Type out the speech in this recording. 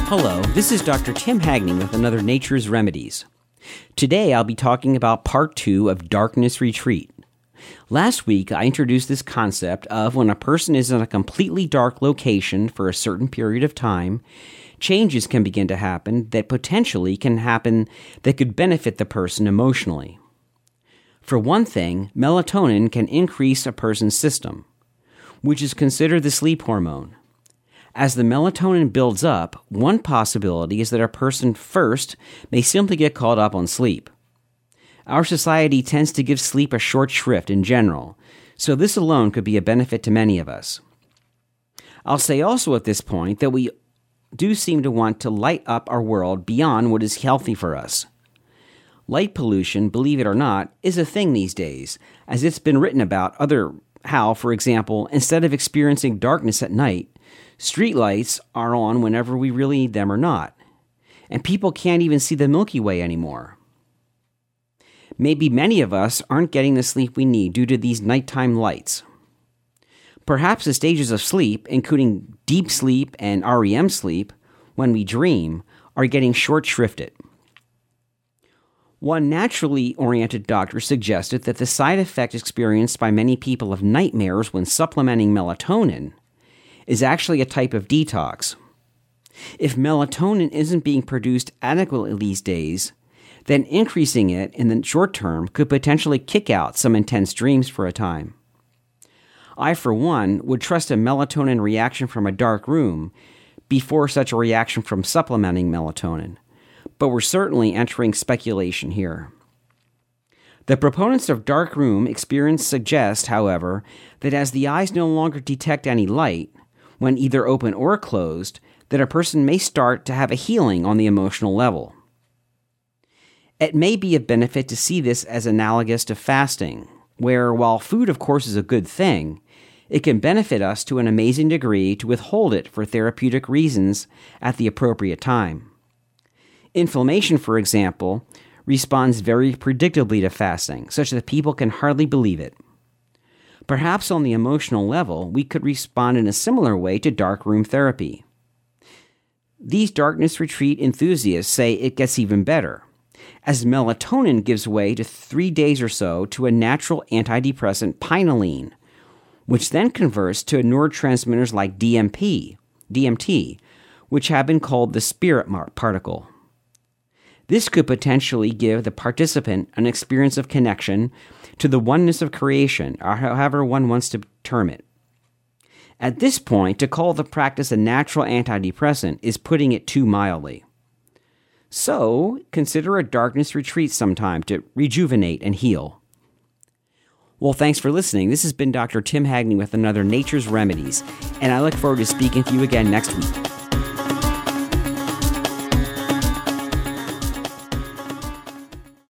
Hello, this is Dr. Tim Hagney with another Nature's Remedies. Today I'll be talking about part 2 of darkness retreat. Last week I introduced this concept of when a person is in a completely dark location for a certain period of time, changes can begin to happen that potentially can happen that could benefit the person emotionally. For one thing, melatonin can increase a person's system, which is considered the sleep hormone. As the melatonin builds up, one possibility is that a person first may simply get caught up on sleep. Our society tends to give sleep a short shrift in general, so this alone could be a benefit to many of us. I'll say also at this point that we do seem to want to light up our world beyond what is healthy for us. Light pollution, believe it or not, is a thing these days, as it's been written about how, for example, instead of experiencing darkness at night, streetlights are on whenever we really need them or not, and people can't even see the Milky Way anymore. Maybe many of us aren't getting the sleep we need due to these nighttime lights. Perhaps the stages of sleep, including deep sleep and REM sleep, when we dream, are getting short-shrifted. One naturally oriented doctor suggested that the side effect experienced by many people of nightmares when supplementing melatonin is actually a type of detox. If melatonin isn't being produced adequately these days, then increasing it in the short term could potentially kick out some intense dreams for a time. I, for one, would trust a melatonin reaction from a dark room before such a reaction from supplementing melatonin, but we're certainly entering speculation here. The proponents of dark room experience suggest, however, that as the eyes no longer detect any light, when either open or closed, that a person may start to have a healing on the emotional level. It may be a benefit to see this as analogous to fasting, where while food of course is a good thing, it can benefit us to an amazing degree to withhold it for therapeutic reasons at the appropriate time. Inflammation, for example, responds very predictably to fasting, such that people can hardly believe it. Perhaps on the emotional level, we could respond in a similar way to darkroom therapy. These darkness retreat enthusiasts say it gets even better, as melatonin gives way to 3 days or so to a natural antidepressant pinealine, which then converts to neurotransmitters like DMT, which have been called the spirit particle. This could potentially give the participant an experience of connection to the oneness of creation, or however one wants to term it. At this point, to call the practice a natural antidepressant is putting it too mildly. So, consider a darkness retreat sometime to rejuvenate and heal. Well, thanks for listening. This has been Dr. Tim Hagney with another Nature's Remedies, and I look forward to speaking to you again next week.